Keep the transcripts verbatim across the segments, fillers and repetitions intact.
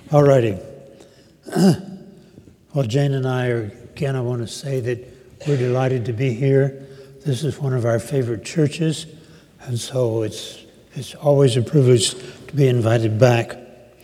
All righty. Well, Jane and I are, again, I want to say that we're delighted to be here. This is one of our favorite churches, and so it's it's always a privilege to be invited back.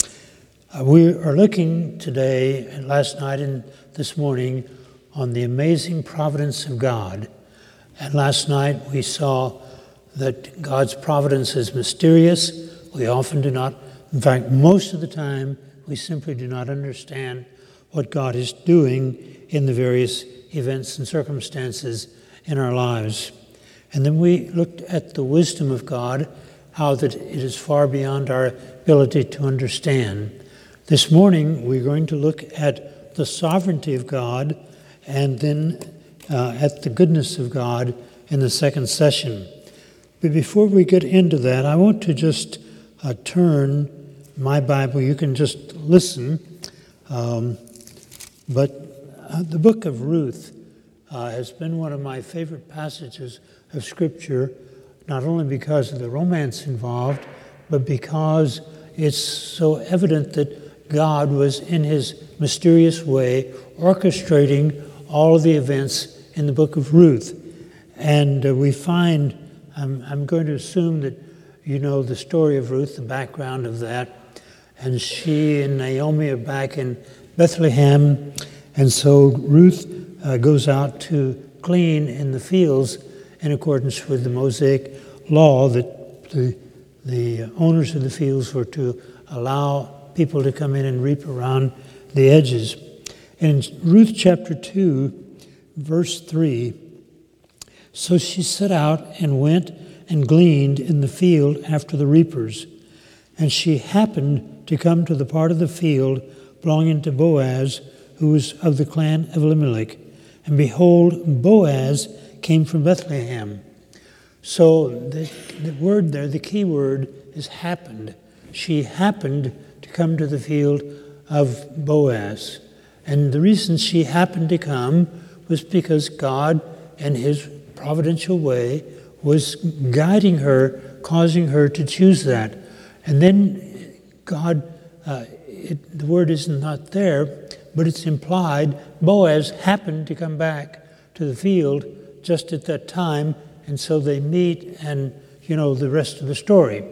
Uh, we are looking today, and last night and this morning, on the amazing providence of God. And last night we saw that God's providence is mysterious. We often do not, in fact, most of the time, we simply do not understand what God is doing in the various events and circumstances in our lives. And then we looked at the wisdom of God, how that it is far beyond our ability to understand. This morning, we're going to look at the sovereignty of God and then uh, at the goodness of God in the second session. But before we get into that, I want to just uh, turn my Bible. You can just listen. Um, but uh, the book of Ruth uh, has been one of my favorite passages of Scripture, not only because of the romance involved, but because it's so evident that God was in his mysterious way orchestrating all of the events in the book of Ruth. And uh, we find, I'm, I'm going to assume that you know the story of Ruth, the background of that. And she and Naomi are back in Bethlehem. And so Ruth uh, goes out to glean in the fields in accordance with the Mosaic law that the, the owners of the fields were to allow people to come in and reap around the edges. In Ruth chapter two, verse three, so she set out and went and gleaned in the field after the reapers. And she happened to come to the part of the field belonging to Boaz, who was of the clan of Elimelech. And behold, Boaz came from Bethlehem. So the, the word there, the key word, is happened. She happened to come to the field of Boaz. And the reason she happened to come was because God, in his providential way, was guiding her, causing her to choose that. And then God, uh, it, the word is not there, but it's implied. Boaz happened to come back to the field just at that time, and so they meet, and you know the rest of the story.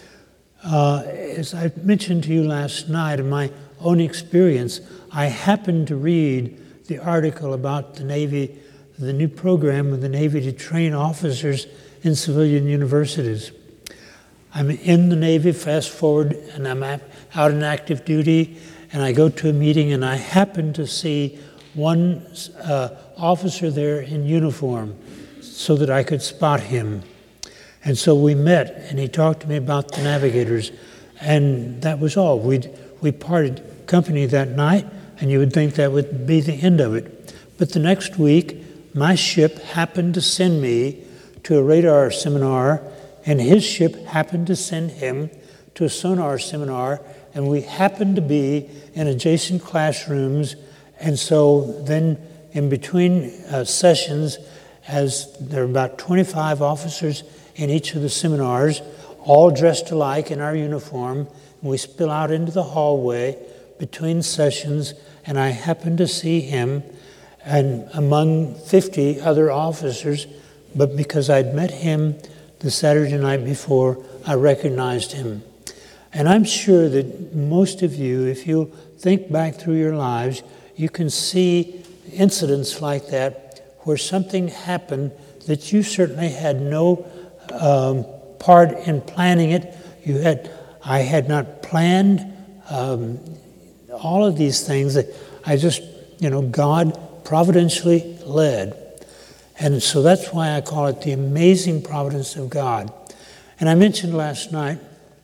Uh, as I mentioned to you last night, in my own experience, I happened to read the article about the Navy, the new program of the Navy to train officers in civilian universities. I'm in the Navy, fast forward, and I'm out in active duty, and I go to a meeting, and I happen to see one uh, officer there in uniform so that I could spot him. And so we met, and he talked to me about the navigators, and that was all. We we parted company that night, and you would think that would be the end of it. But the next week, my ship happened to send me to a radar seminar, and his ship happened to send him to a sonar seminar, and we happened to be in adjacent classrooms. And so then in between uh, sessions, as there are about twenty-five officers in each of the seminars, all dressed alike in our uniform, and we spill out into the hallway between sessions, and I happened to see him and among fifty other officers, but because I'd met him the Saturday night before, I recognized him. And I'm sure that most of you, if you think back through your lives, you can see incidents like that where something happened that you certainly had no um, part in planning it. You had, I had not planned um, all of these things. That I just, you know, God providentially led. And so that's why I call it the amazing providence of God. And I mentioned last night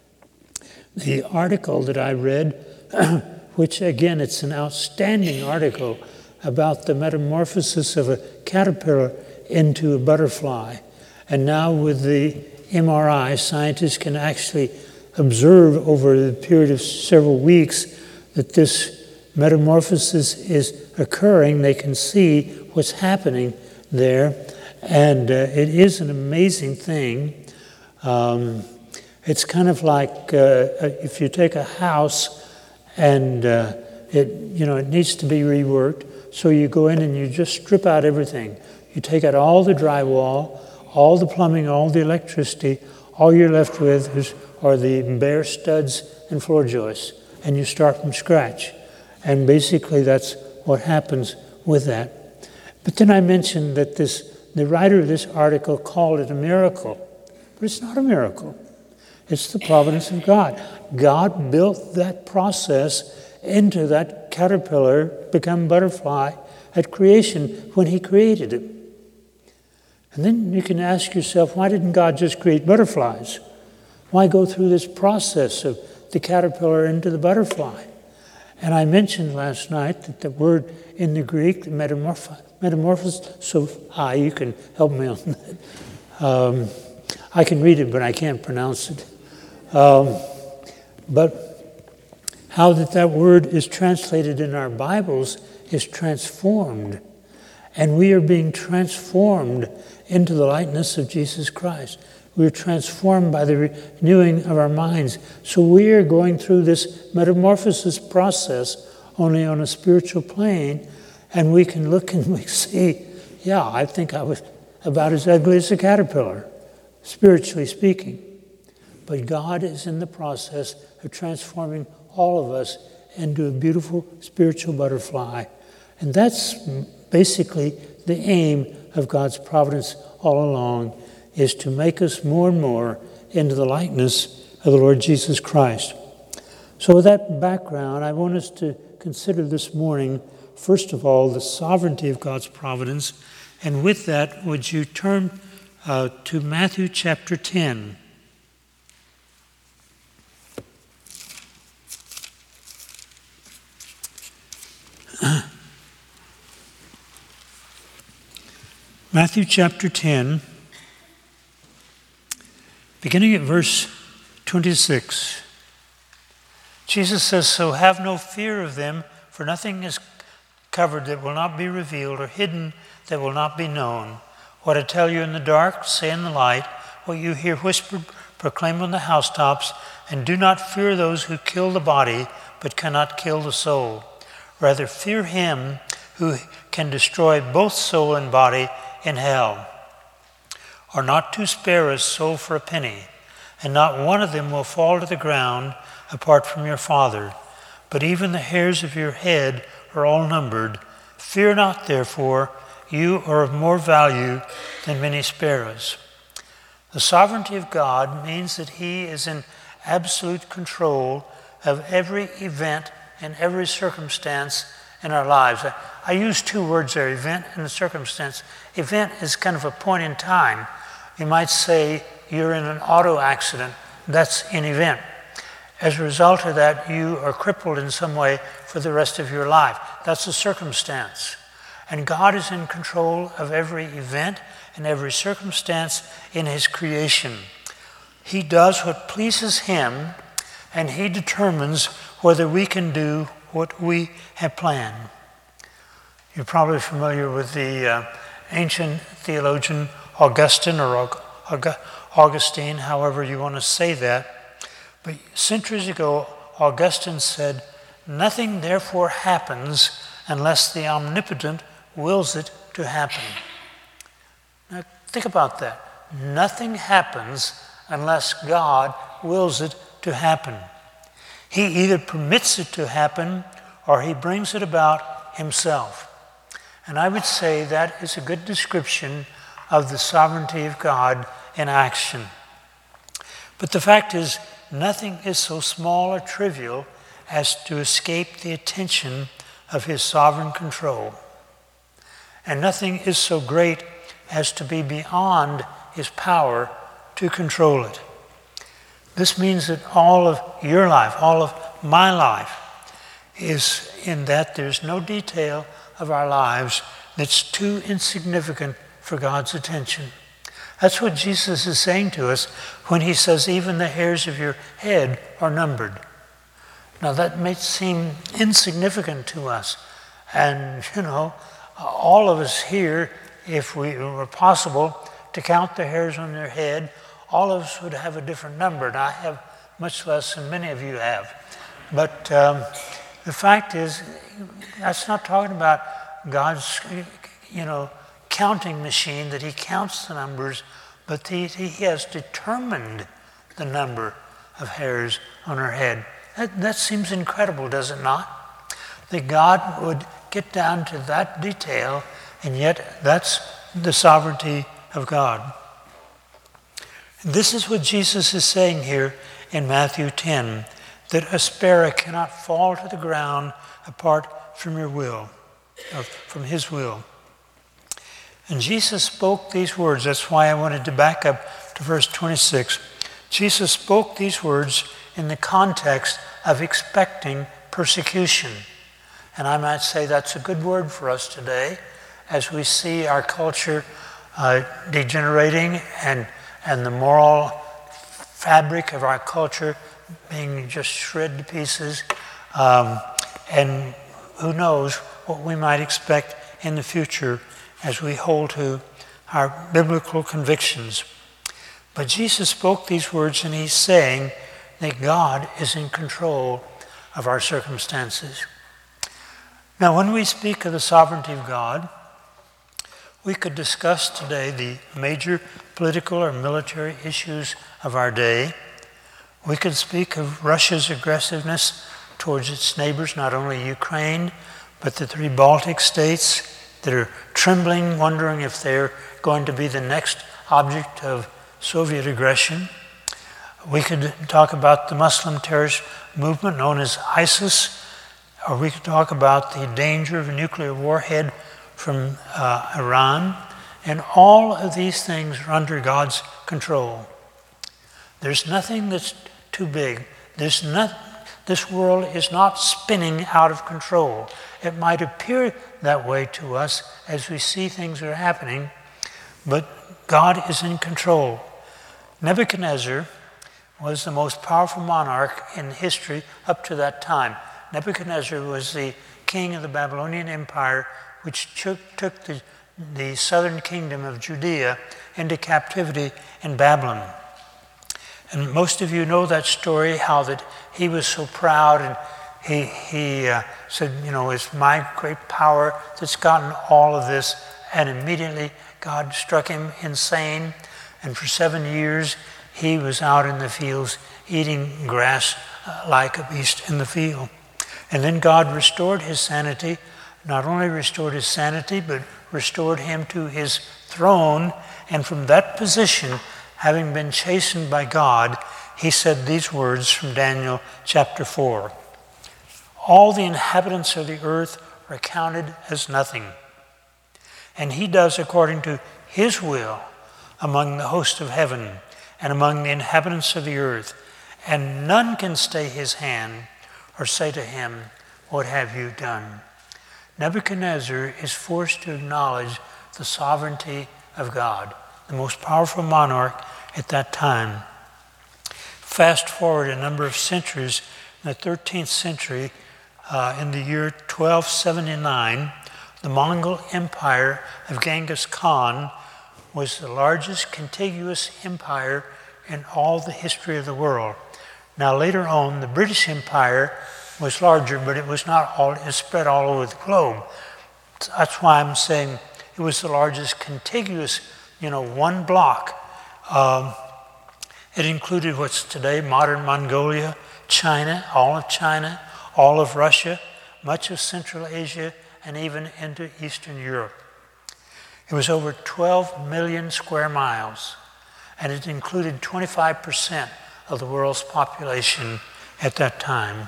the article that I read, which again, it's an outstanding article about the metamorphosis of a caterpillar into a butterfly. And now with the M R I, scientists can actually observe over the period of several weeks that this metamorphosis is occurring. They can see what's happening there, and uh, it is an amazing thing. Um, it's kind of like uh, if you take a house and uh, it, you know, it needs to be reworked. So you go in and you just strip out everything. You take out all the drywall, all the plumbing, all the electricity. All you're left with is, are the bare studs and floor joists, and you start from scratch. And basically that's what happens with that. But then I mentioned that this, the writer of this article called it a miracle. But it's not a miracle. It's the providence of God. God built that process into that caterpillar, become butterfly, at creation when he created it. And then you can ask yourself, why didn't God just create butterflies? Why go through this process of the caterpillar into the butterfly? And I mentioned last night that the word in the Greek, metamorph- metamorphosis, so ah, you can help me on that. Um, I can read it, but I can't pronounce it. Um, but how that that word is translated in our Bibles is transformed. And we are being transformed into the likeness of Jesus Christ. We are transformed by the renewing of our minds. So we are going through this metamorphosis process only on a spiritual plane, and we can look and we see, yeah, I think I was about as ugly as a caterpillar, spiritually speaking. But God is in the process of transforming all of us into a beautiful spiritual butterfly. And that's basically the aim of God's providence all along, is to make us more and more into the likeness of the Lord Jesus Christ. So with that background, I want us to consider this morning, first of all, the sovereignty of God's providence. And with that, would you turn uh, to Matthew chapter ten. Matthew chapter ten, beginning at verse twenty-six. Jesus says, "So have no fear of them, for nothing is covered that will not be revealed, or hidden that will not be known. What I tell you in the dark, say in the light. What you hear whispered, proclaim on the housetops. And do not fear those who kill the body, but cannot kill the soul. Rather fear him who can destroy both soul and body in hell. Are not two sparrows sold for a penny, and not one of them will fall to the ground apart from your Father. But even the hairs of your head are all numbered. Fear not, therefore, you are of more value than many sparrows." The sovereignty of God means that he is in absolute control of every event and every circumstance in our lives. I, I use two words there, event and circumstance. Event is kind of a point in time. You might say you're in an auto accident. That's an event. As a result of that, you are crippled in some way for the rest of your life. That's a circumstance. And God is in control of every event and every circumstance in his creation. He does what pleases him, and he determines whether we can do what we have planned. You're probably familiar with the uh, ancient theologian Augustine, or Aug- Augustine, however you want to say that. But centuries ago, Augustine said, "Nothing therefore happens unless the omnipotent wills it to happen." Now think about that. Nothing happens unless God wills it to happen. He either permits it to happen or he brings it about himself. And I would say that is a good description of the sovereignty of God in action. But the fact is, nothing is so small or trivial as to escape the attention of his sovereign control. And nothing is so great as to be beyond his power to control it. This means that all of your life, all of my life, is in that there's no detail of our lives that's too insignificant for God's attention. That's what Jesus is saying to us when he says even the hairs of your head are numbered. Now that may seem insignificant to us. And, you know, all of us here, if we were possible to count the hairs on their head, all of us would have a different number. And I have much less than many of you have. But um, the fact is, that's not talking about God's, you know, counting machine that he counts the numbers, but he, he has determined the number of hairs on our head. That, that seems incredible, does it not? That God would get down to that detail, and yet that's the sovereignty of God. This is what Jesus is saying here in Matthew ten, that a sparrow cannot fall to the ground apart from your will, or from his will. And Jesus spoke these words. That's why I wanted to back up to verse twenty-six. Jesus spoke these words in the context of expecting persecution. And I might say that's a good word for us today as we see our culture uh, degenerating and, and the moral fabric of our culture being just shred to pieces. Um, and who knows what we might expect in the future as we hold to our biblical convictions. But Jesus spoke these words, and he's saying that God is in control of our circumstances. Now, when we speak of the sovereignty of God, we could discuss today the major political or military issues of our day. We could speak of Russia's aggressiveness towards its neighbors, not only Ukraine, but the three Baltic states that are trembling, wondering if they're going to be the next object of Soviet aggression. We could talk about the Muslim terrorist movement known as ISIS, or we could talk about the danger of a nuclear warhead from uh, Iran. And all of these things are under God's control. There's nothing that's too big. There's not, this world is not spinning out of control. It might appear that way to us as we see things are happening, but God is in control. Nebuchadnezzar was the most powerful monarch in history up to that time. Nebuchadnezzar was the king of the Babylonian Empire, which took, took the, the southern kingdom of Judea into captivity in Babylon. And most of you know that story, how that he was so proud, and he, he uh, said, you know, it's my great power that's gotten all of this. And immediately God struck him insane. And for seven years, he was out in the fields eating grass uh, like a beast in the field. And then God restored his sanity, not only restored his sanity, but restored him to his throne. And from that position, having been chastened by God, he said these words from Daniel chapter four. All the inhabitants of the earth are counted as nothing, and he does according to his will among the host of heaven and among the inhabitants of the earth, and none can stay his hand or say to him, what have you done? Nebuchadnezzar is forced to acknowledge the sovereignty of God, the most powerful monarch at that time. Fast forward a number of centuries, in the thirteenth century, uh, in the year twelve seventy-nine, the Mongol Empire of Genghis Khan was the largest contiguous empire in all the history of the world. Now later on, the British Empire was larger, but it was not all, it spread all over the globe. That's why I'm saying it was the largest contiguous, you know, one block. Um, it included what's today modern Mongolia, China, all of China, all of Russia, much of Central Asia, and even into Eastern Europe. It was over twelve million square miles, and it included twenty-five percent of the world's population at that time.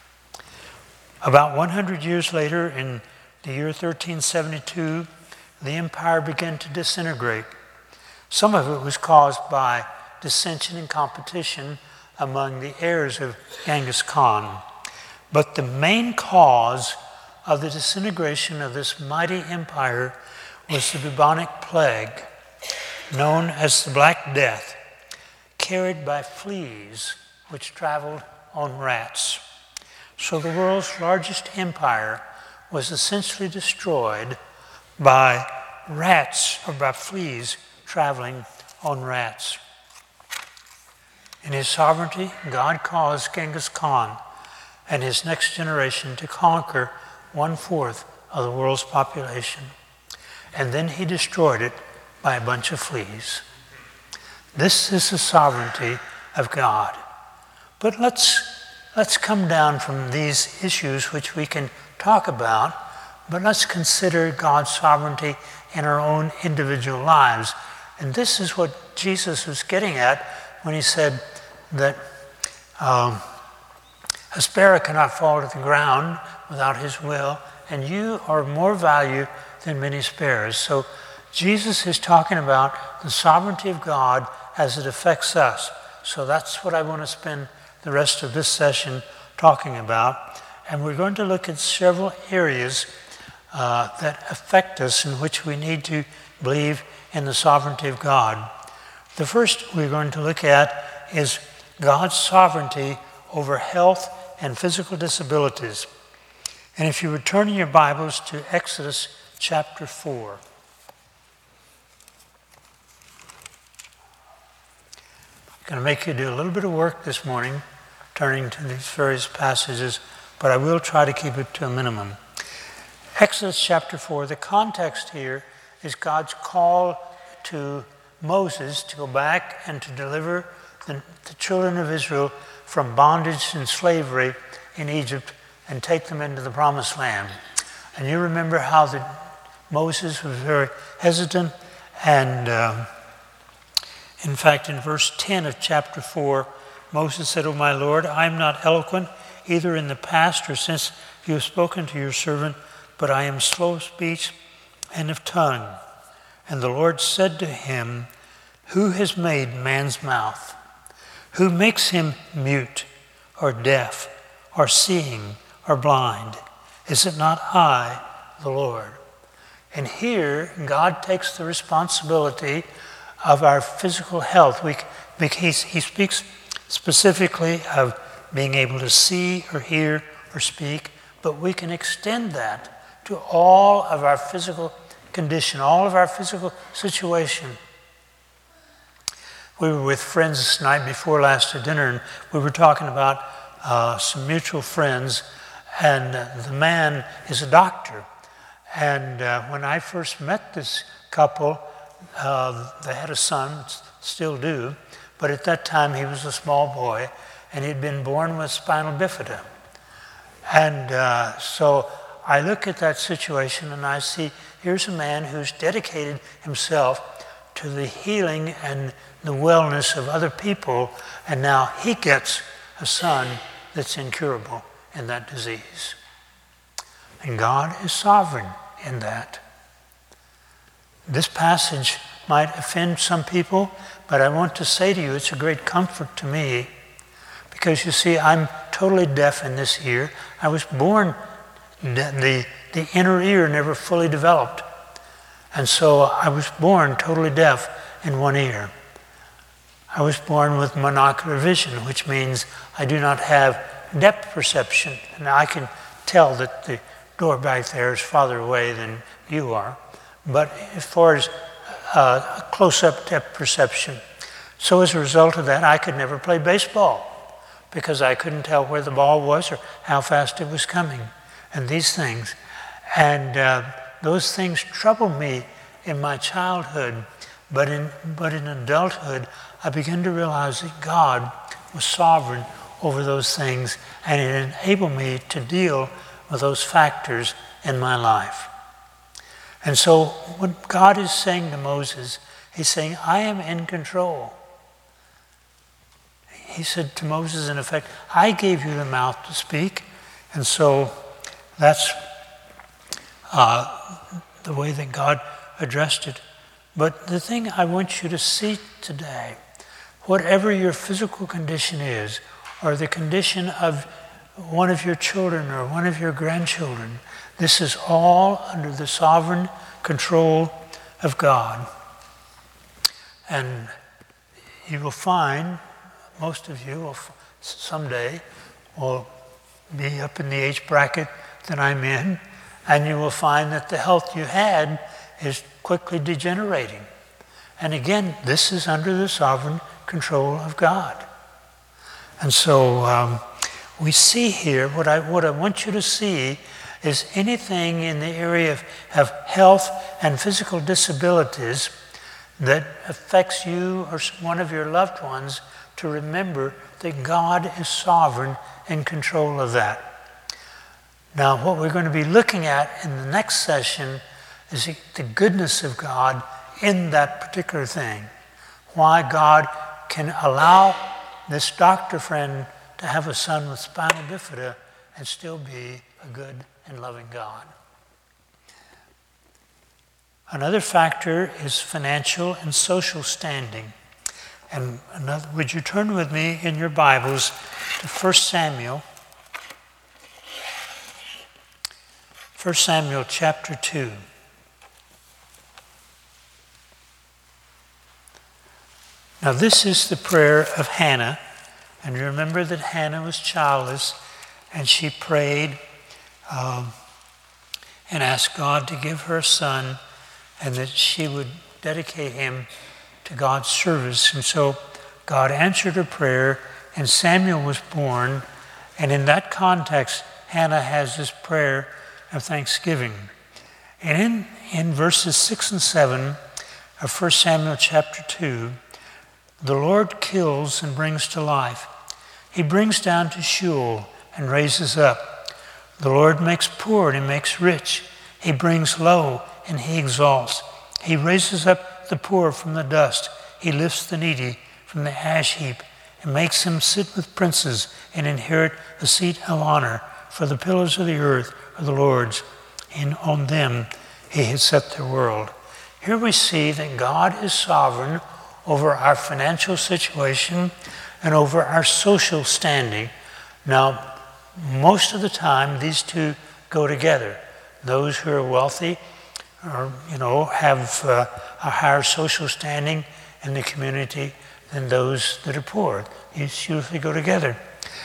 About one hundred years later, in the year thirteen seventy-two, the empire began to disintegrate. Some of it was caused by dissension and competition among the heirs of Genghis Khan. But the main cause of the disintegration of this mighty empire was the bubonic plague, known as the Black Death, carried by fleas which traveled on rats. So the world's largest empire was essentially destroyed by rats or by fleas traveling on rats. In his sovereignty, God caused Genghis Khan and his next generation to conquer one-fourth of the world's population. And then he destroyed it by a bunch of fleas. This is the sovereignty of God. But let's, let's come down from these issues which we can talk about, but let's consider God's sovereignty in our own individual lives. And this is what Jesus was getting at when he said that um, a sparrow cannot fall to the ground without his will, and you are more value than many sparrows. So Jesus is talking about the sovereignty of God as it affects us. So that's what I want to spend the rest of this session talking about. And we're going to look at several areas uh, that affect us in which we need to believe in the sovereignty of God. The first we're going to look at is God's sovereignty over health and physical disabilities. And if you return in your Bibles to Exodus chapter four. I'm going to make you do a little bit of work this morning, turning to these various passages, but I will try to keep it to a minimum. Exodus chapter four, the context here is God's call to Moses to go back and to deliver the, the children of Israel from bondage and slavery in Egypt and take them into the promised land. And you remember how the, Moses was very hesitant, and um, in fact in verse ten of chapter four, Moses said, "O my Lord, I am not eloquent either in the past or since you have spoken to your servant, but I am slow of speech and of tongue." And the Lord said to him, "Who has made man's mouth? Who makes him mute or deaf or seeing or blind? Is it not I, the Lord?" And here, God takes the responsibility of our physical health. We, he, he speaks specifically of being able to see or hear or speak, but we can extend that to all of our physical condition, all of our physical situation. We were with friends this night before last to dinner, and we were talking about uh, some mutual friends, and uh, the man is a doctor. And uh, when I first met this couple, uh, they had a son, still do, but at that time he was a small boy, and he'd been born with spinal bifida. And uh, so I look at that situation and I see, here's a man who's dedicated himself to the healing and the wellness of other people, and now he gets a son that's incurable in that disease. And God is sovereign in that. This passage might offend some people, but I want to say to you, it's a great comfort to me, because you see, I'm totally deaf in this ear. I was born, the, the inner ear never fully developed. And so I was born totally deaf in one ear. I was born with monocular vision, which means I do not have depth perception. And I can tell that the door back there is farther away than you are. But as far as uh, close-up depth perception. So as a result of that, I could never play baseball because I couldn't tell where the ball was or how fast it was coming and these things. And uh, those things troubled me in my childhood, but in, but in adulthood, I began to realize that God was sovereign over those things, and it enabled me to deal with those factors in my life. And so what God is saying to Moses, he's saying, I am in control. He said to Moses, in effect, I gave you the mouth to speak. And so that's uh, the way that God addressed it. But the thing I want you to see today, whatever your physical condition is, or the condition of one of your children or one of your grandchildren, this is all under the sovereign control of God. And you will find, most of you will someday will be up in the age bracket that I'm in, and you will find that the health you had is quickly degenerating. And again, this is under the sovereign control of God. And so um, we see here, what I, what I want you to see is anything in the area of, of health and physical disabilities that affects you or one of your loved ones, to remember that God is sovereign in control of that. Now, what we're going to be looking at in the next session is the goodness of God in that particular thing. Why God can allow this doctor friend to have a son with spinal bifida and still be a good and loving God. Another factor is financial and social standing. And another, would you turn with me in your Bibles to First Samuel, First Samuel chapter two. Now this is the prayer of Hannah. And you remember that Hannah was childless, and she prayed um, and asked God to give her a son, and that she would dedicate him to God's service. And so God answered her prayer, and Samuel was born. And in that context, Hannah has this prayer of thanksgiving. And in, in verses six and seven of First Samuel chapter two, the Lord kills and brings to life. He brings down to Sheol and raises up. The Lord makes poor and he makes rich. He brings low and he exalts. He raises up the poor from the dust. He lifts the needy from the ash heap and makes them sit with princes and inherit the seat of honor. For the pillars of the earth are the Lord's, and on them he has set the world. Here we see that God is sovereign over our financial situation and over our social standing. Now, most of the time, these two go together. Those who are wealthy, or you know, have uh, a higher social standing in the community than those that are poor. These usually go together.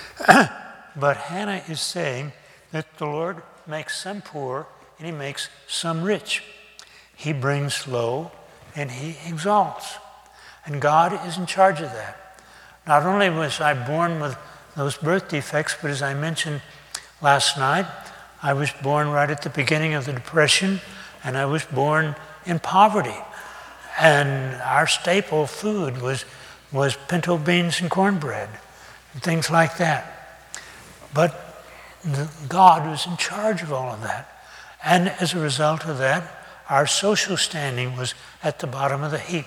But Hannah is saying that the Lord makes some poor and he makes some rich. He brings low and he exalts. And God is in charge of that. Not only was I born with those birth defects, but as I mentioned last night, I was born right at the beginning of the Depression, and I was born in poverty. And our staple food was, was pinto beans and cornbread, and things like that. But God was in charge of all of that. And as a result of that, our social standing was at the bottom of the heap.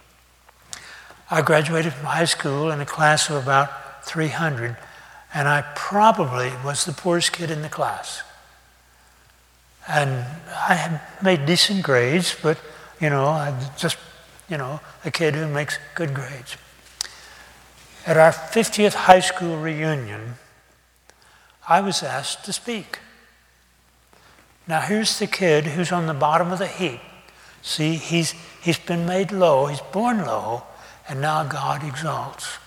I graduated from high school in a class of about three hundred, and I probably was the poorest kid in the class. And I had made decent grades, but, you know, I just, you know, a kid who makes good grades. At our fiftieth high school reunion, I was asked to speak. Now here's the kid who's on the bottom of the heap. See, he's he's been made low, he's born low, and now God exalts.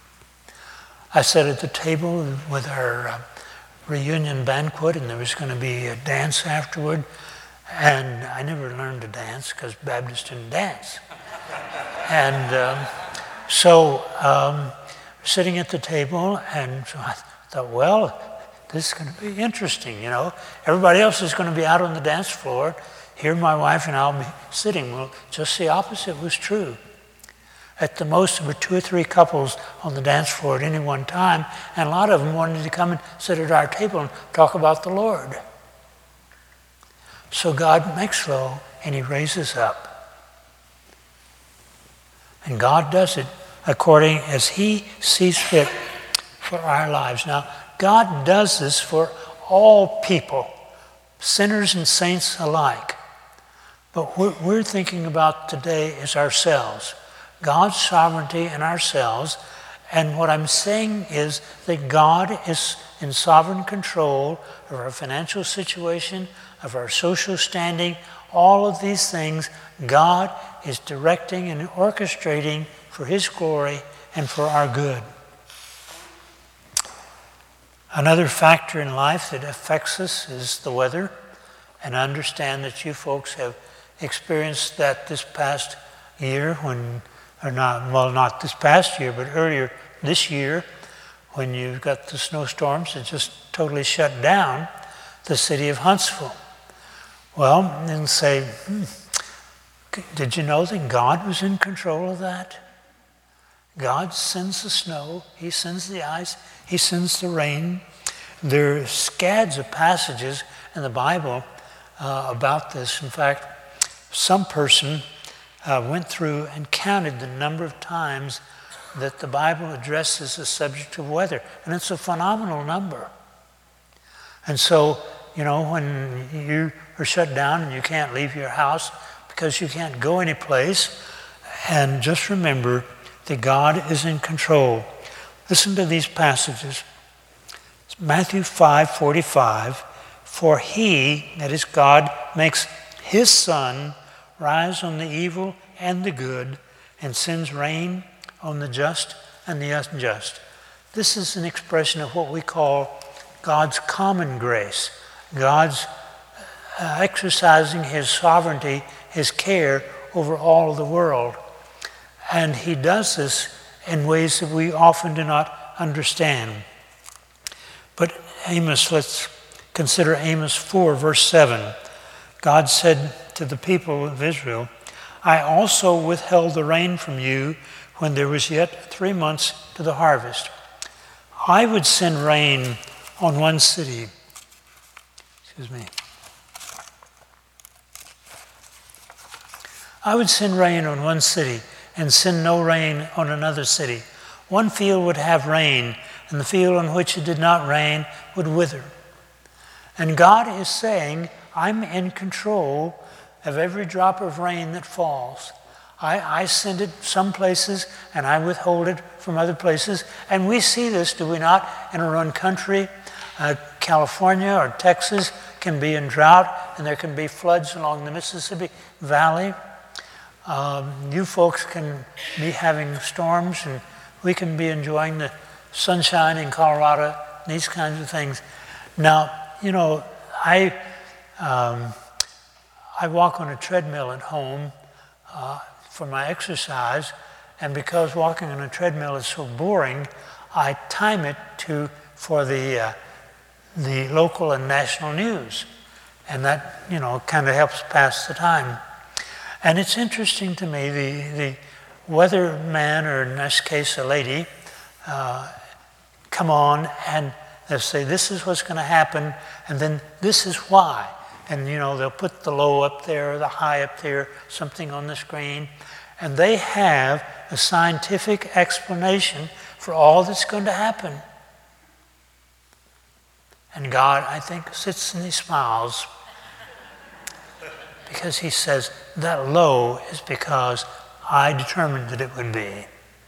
I sat at the table with our uh, reunion banquet, and there was going to be a dance afterward. And I never learned to dance because Baptists didn't dance. and um, so um, sitting at the table, and so I thought, well, this is going to be interesting, you know. Everybody else is going to be out on the dance floor. Here my wife and I will be sitting. Well, just the opposite was true. At the most, there were two or three couples on the dance floor at any one time, and a lot of them wanted to come and sit at our table and talk about the Lord. So God makes low, and he raises up. And God does it according as he sees fit for our lives. Now, God does this for all people, sinners and saints alike. But what we're thinking about today is ourselves. God's sovereignty and ourselves. And what I'm saying is that God is in sovereign control of our financial situation, of our social standing, all of these things. God is directing and orchestrating for his glory and for our good. Another factor in life that affects us is the weather. And I understand that you folks have experienced that this past year when Or not, well, not this past year, but earlier this year, when you've got the snowstorms that just totally shut down the city of Huntsville. Well, and say, hmm, did you know that God was in control of that? God sends the snow, he sends the ice, he sends the rain. There are scads of passages in the Bible uh, about this. In fact, some person uh, went through and counted the number of times that the Bible addresses the subject of weather, and it's a phenomenal number. And so, you know, when you are shut down and you can't leave your house because you can't go anyplace, and just remember that God is in control. Listen to these passages. It's Matthew five forty-five. For he, that is God, makes his sun rise on the evil and the good, and sends rain on the just and the unjust. This is an expression of what we call God's common grace. God's uh, exercising his sovereignty, his care over all of the world. And he does this in ways that we often do not understand. But Amos, let's consider Amos four, verse seven. God said to the people of Israel, I also withheld the rain from you when there was yet three months to the harvest. I would send rain on one city. Excuse me. I would send rain on one city and send no rain on another city. One field would have rain, and the field on which it did not rain would wither. And God is saying, I'm in control of every drop of rain that falls. I, I send it some places, and I withhold it from other places. And we see this, do we not, in our own country? Uh, California or Texas can be in drought, and there can be floods along the Mississippi Valley. Um, you folks can be having storms, and we can be enjoying the sunshine in Colorado, these kinds of things. Now, you know, I um, I walk on a treadmill at home uh, for my exercise, and because walking on a treadmill is so boring, I time it to for the uh, the local and national news, and that, you know, kind of helps pass the time. And it's interesting to me, the, the weatherman, or in this case a lady, uh, come on and they'll say, this is what's going to happen, and then this is why. And, you know, they'll put the low up there, the high up there, something on the screen. And they have a scientific explanation for all that's going to happen. And God, I think, sits and he smiles, because he says, that low is because I determined that it would be.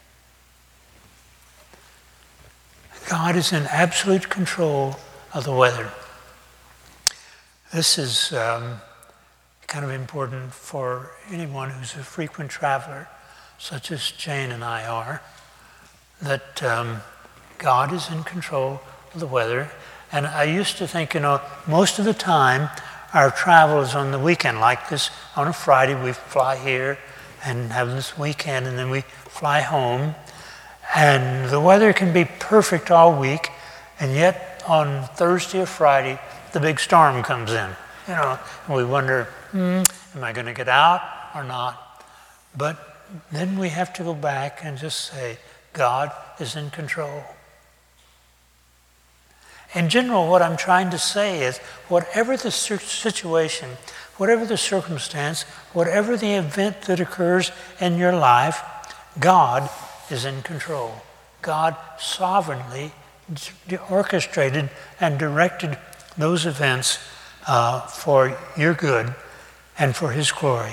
God is in absolute control of the weather. This is um, kind of important for anyone who's a frequent traveler, such as Jane and I are, that um, God is in control of the weather. And I used to think, you know, most of the time our travel is on the weekend, like this. On a Friday we fly here and have this weekend, and then we fly home. And the weather can be perfect all week, and yet on Thursday or Friday, the big storm comes in. You know, and we wonder, hmm, am I going to get out or not? But then we have to go back and just say, God is in control. In general, what I'm trying to say is, whatever the situation, whatever the circumstance, whatever the event that occurs in your life, God is in control. God sovereignly orchestrated and directed those events uh, for your good and for his glory.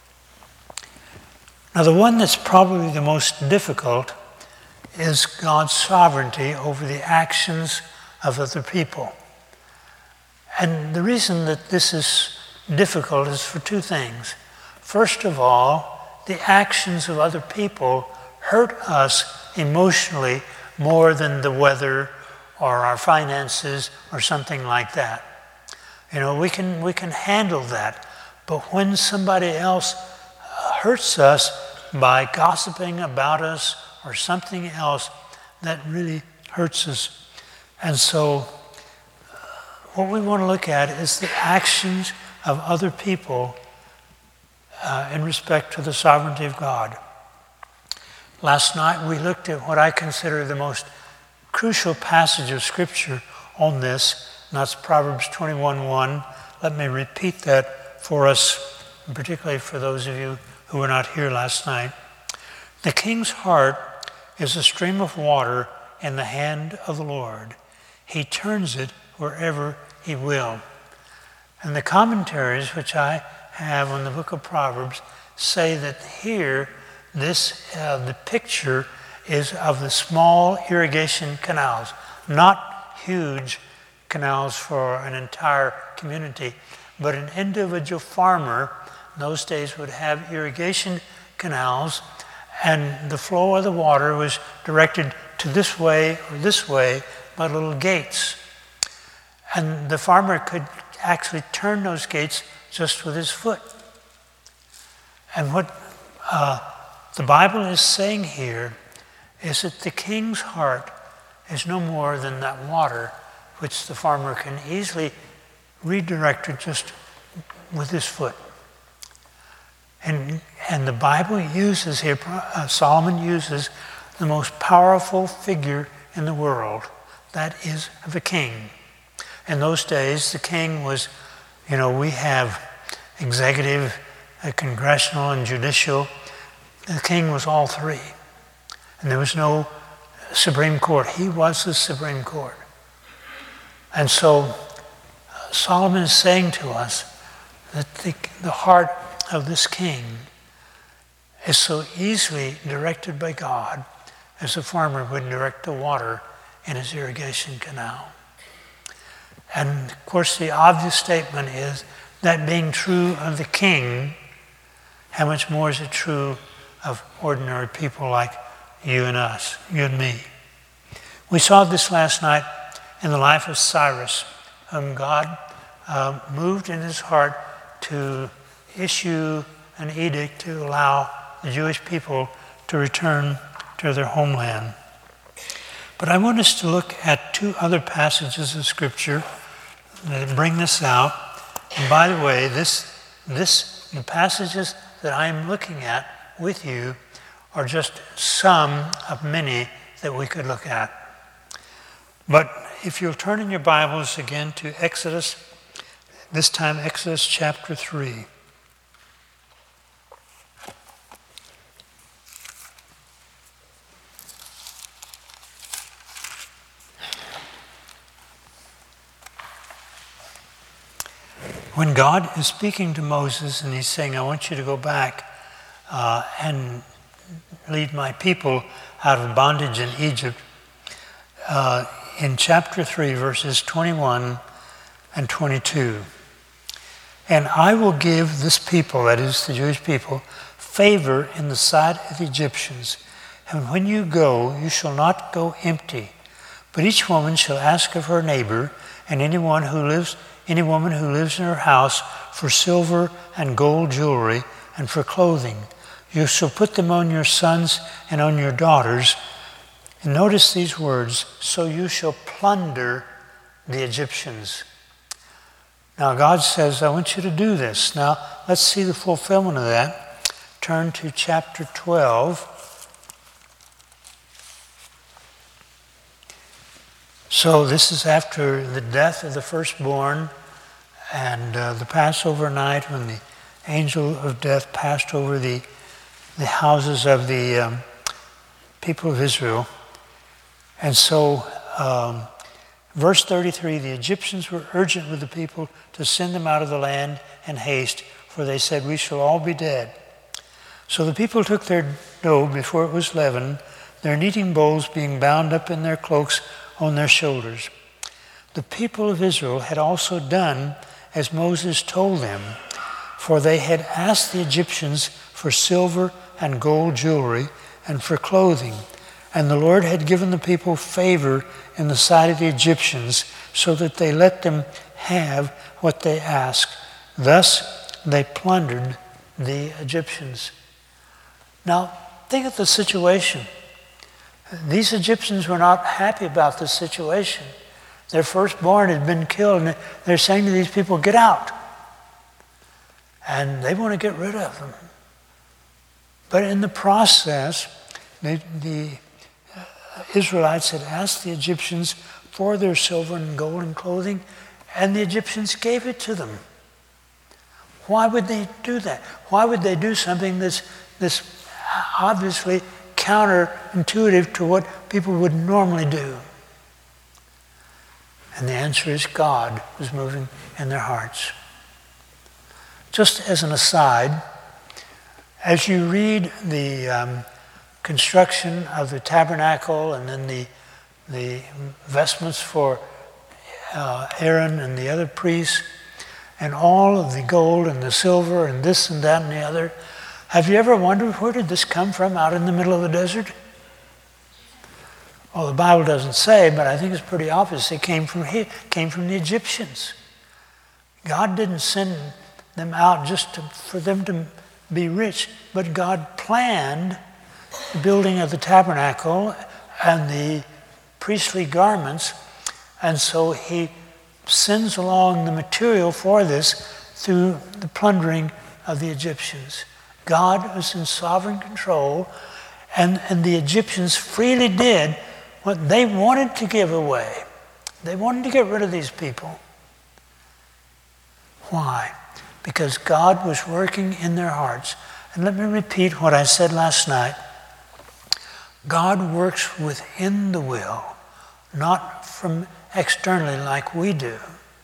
Now, the one that's probably the most difficult is God's sovereignty over the actions of other people. And the reason that this is difficult is for two things. First of all, the actions of other people hurt us emotionally more than the weather or our finances or something like that. You know, we can we can handle that. But when somebody else hurts us by gossiping about us or something else, that really hurts us. And so uh, what we want to look at is the actions of other people uh, in respect to the sovereignty of God. Last night we looked at what I consider the most crucial passage of Scripture on this, and that's Proverbs twenty-one one. Let me repeat that for us, and particularly for those of you who were not here last night. The king's heart is a stream of water in the hand of the Lord. He turns it wherever he will. And the commentaries which I have on the book of Proverbs say that here, this uh, the picture is of the small irrigation canals, not huge canals for an entire community, but an individual farmer in those days would have irrigation canals, and the flow of the water was directed to this way or this way by little gates. And the farmer could actually turn those gates just with his foot. And what uh, the Bible is saying here is that the king's heart is no more than that water which the farmer can easily redirect it just with his foot. And, and the Bible uses here, uh, Solomon uses the most powerful figure in the world. That is the king. In those days, the king was, you know, we have executive, uh, congressional, and judicial. The king was all three. And there was no Supreme Court. He was the Supreme Court. And so uh, Solomon is saying to us that the, the heart of this king is so easily directed by God as a farmer would direct the water in his irrigation canal. And of course the obvious statement is that being true of the king, how much more is it true of ordinary people like you and us, you and me? We saw this last night in the life of Cyrus, whom God uh, moved in his heart to issue an edict to allow the Jewish people to return to their homeland. But I want us to look at two other passages of Scripture that bring this out. And by the way, this, this, the passages that I'm looking at with you are just some of many that we could look at. But if you'll turn in your Bibles again to Exodus, this time Exodus chapter three. When God is speaking to Moses and he's saying, I want you to go back uh, and lead my people out of bondage in Egypt, uh, in chapter three, verses twenty-one and twenty-two, and I will give this people, that is the Jewish people, favor in the sight of the Egyptians. And when you go, you shall not go empty, but each woman shall ask of her neighbor, and anyone who lives Any woman who lives in her house for silver and gold jewelry and for clothing. You shall put them on your sons and on your daughters. And notice these words, so you shall plunder the Egyptians. Now God says, I want you to do this. Now let's see the fulfillment of that. Turn to chapter twelve. So this is after the death of the firstborn and uh, the Passover night when the angel of death passed over the, the houses of the um, people of Israel. And so, um, verse thirty-three, the Egyptians were urgent with the people to send them out of the land in haste, for they said, we shall all be dead. So the people took their dough before it was leavened, their kneading bowls being bound up in their cloaks on their shoulders. The people of Israel had also done as Moses told them, for they had asked the Egyptians for silver and gold jewelry and for clothing, and the Lord had given the people favor in the sight of the Egyptians, so that they let them have what they asked. Thus they plundered the Egyptians. Now, think of the situation. These Egyptians were not happy about this situation. Their firstborn had been killed, and they're saying to these people, get out. And they want to get rid of them. But in the process, the, the Israelites had asked the Egyptians for their silver and gold and clothing, and the Egyptians gave it to them. Why would they do that? Why would they do something that's, that's obviously counterintuitive to what people would normally do? And the answer is God was moving in their hearts. Just as an aside, as you read the um, construction of the tabernacle and then the, the vestments for uh, Aaron and the other priests, and all of the gold and the silver and this and that and the other, have you ever wondered where did this come from out in the middle of the desert? Well, the Bible doesn't say, but I think it's pretty obvious. It came from here, came from the Egyptians. God didn't send them out just to, for them to be rich, but God planned the building of the tabernacle and the priestly garments, and so he sends along the material for this through the plundering of the Egyptians. God was in sovereign control, and, and the Egyptians freely did what they wanted to give away. They wanted to get rid of these people. Why? Because God was working in their hearts. And let me repeat what I said last night. God works within the will, not from externally like we do.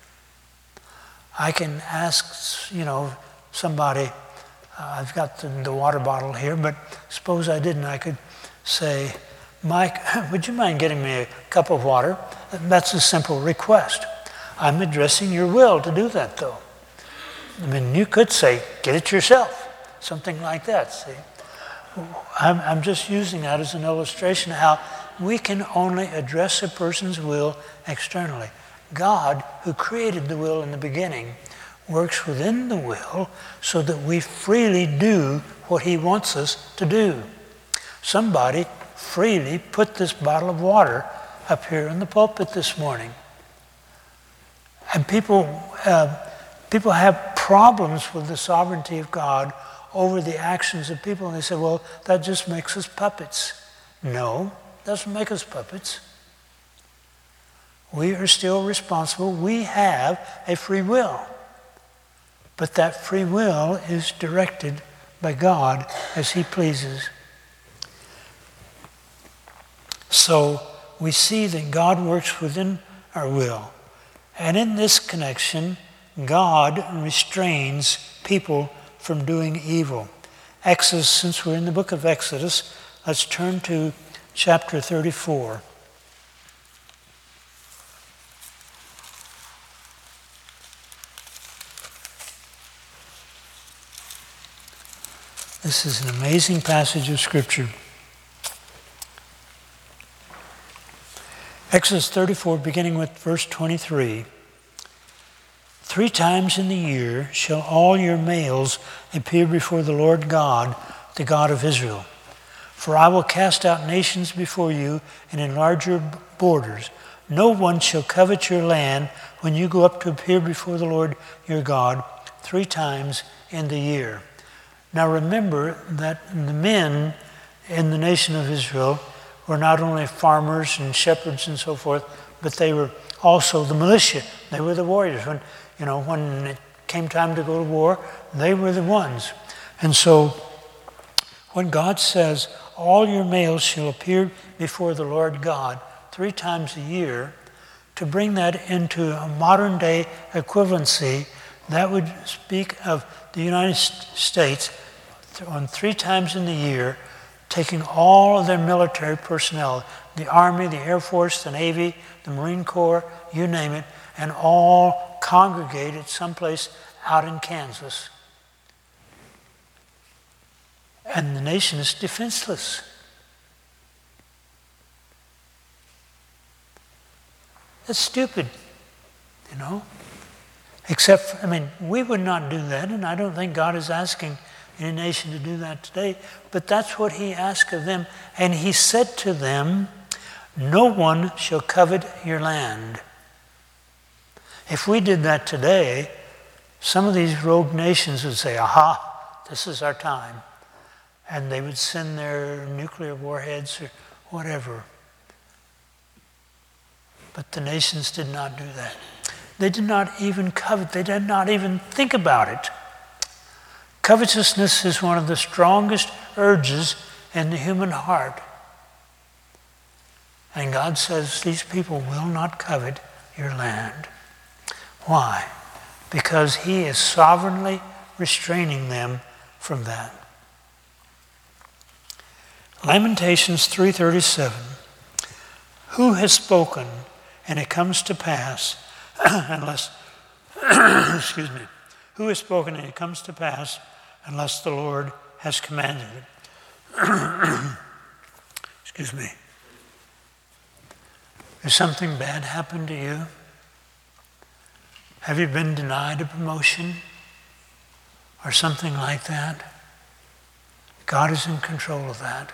I can ask, you know, somebody, uh, I've got the, the water bottle here, but suppose I didn't, I could say, Mike, would you mind getting me a cup of water? That's a simple request. I'm addressing your will to do that, though. I mean, you could say, get it yourself, something like that, see? I'm, I'm just using that as an illustration of how we can only address a person's will externally. God, who created the will in the beginning, works within the will so that we freely do what he wants us to do. Somebody freely put this bottle of water up here in the pulpit this morning. And people, uh, people have problems with the sovereignty of God over the actions of people, and they say, well, that just makes us puppets. No, it doesn't make us puppets. We are still responsible. We have a free will. But that free will is directed by God as he pleases. So we see that God works within our will. And in this connection, God restrains people from doing evil. Exodus, since we're in the book of Exodus, let's turn to chapter thirty-four. This is an amazing passage of Scripture. Exodus thirty-four, beginning with verse twenty-three. Three times in the year shall all your males appear before the Lord God, the God of Israel. For I will cast out nations before you and enlarge your borders. No one shall covet your land when you go up to appear before the Lord your God three times in the year. Now remember that the men in the nation of Israel were not only farmers and shepherds and so forth, but they were also the militia. They were the warriors. When, you know, when it came time to go to war, they were the ones. And so when God says, all your males shall appear before the Lord God three times a year, to bring that into a modern day equivalency, that would speak of the United States on three times in the year, taking all of their military personnel, the Army, the Air Force, the Navy, the Marine Corps, you name it, and all congregated someplace out in Kansas. And the nation is defenseless. That's stupid, you know? Except, I mean, we would not do that, and I don't think God is asking any nation to do that today. But that's what he asked of them. And he said to them, no one shall covet your land. If we did that today, some of these rogue nations would say, aha, this is our time. And they would send their nuclear warheads or whatever. But the nations did not do that. They did not even covet. They did not even think about it. Covetousness is one of the strongest urges in the human heart. And God says these people will not covet your land. Why? Because he is sovereignly restraining them from that. Lamentations three thirty-seven. Who has spoken and it comes to pass unless, excuse me, who has spoken and it comes to pass unless the Lord has commanded it? Excuse me. Has something bad happened to you? Have you been denied a promotion or something like that? God is in control of that.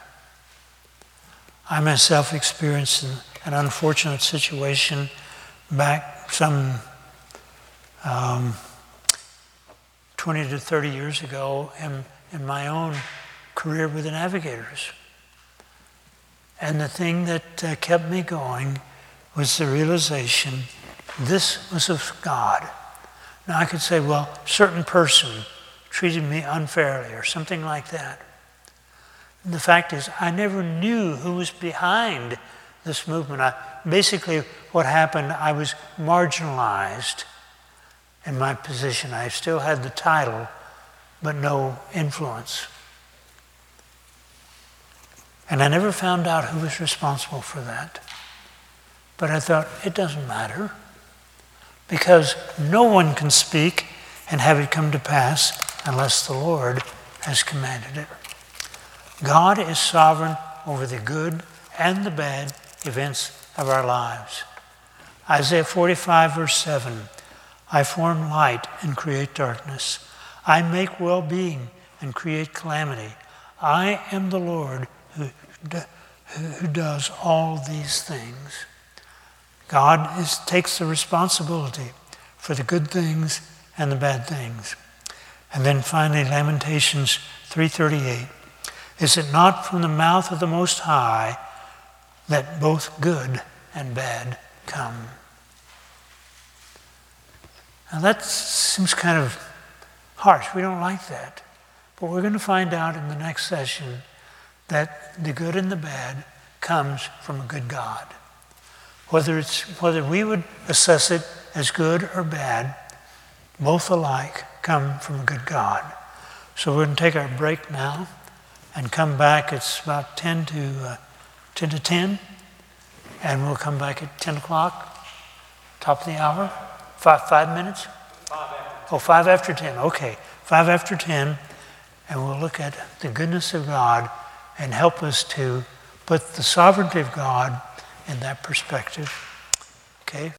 I myself experienced an, an unfortunate situation back some um, twenty to thirty years ago in, in my own career with the Navigators. And the thing that uh, kept me going was the realization this was of God. Now I could say, well, a certain person treated me unfairly or something like that. And the fact is, I never knew who was behind this movement. I, basically, what happened, I was marginalized in my position. I still had the title, but no influence. And I never found out who was responsible for that. But I thought, it doesn't matter, because no one can speak and have it come to pass unless the Lord has commanded it. God is sovereign over the good and the bad events of our lives. Isaiah forty-five, verse seven, I form light and create darkness. I make well-being and create calamity. I am the Lord who, who does all these things. God is, takes the responsibility for the good things and the bad things. And then finally, Lamentations three thirty-eight. Is it not from the mouth of the Most High that both good and bad come? Now that seems kind of harsh. We don't like that. But we're going to find out in the next session that the good and the bad comes from a good God. Whether it's whether we would assess it as good or bad, both alike come from a good God. So we're going to take our break now and come back. It's about ten to ten, and we'll come back at ten o'clock, top of the hour, five, five minutes? Five after. Oh, five after ten, okay. Five after ten, and we'll look at the goodness of God and help us to put the sovereignty of God in that perspective. Okay?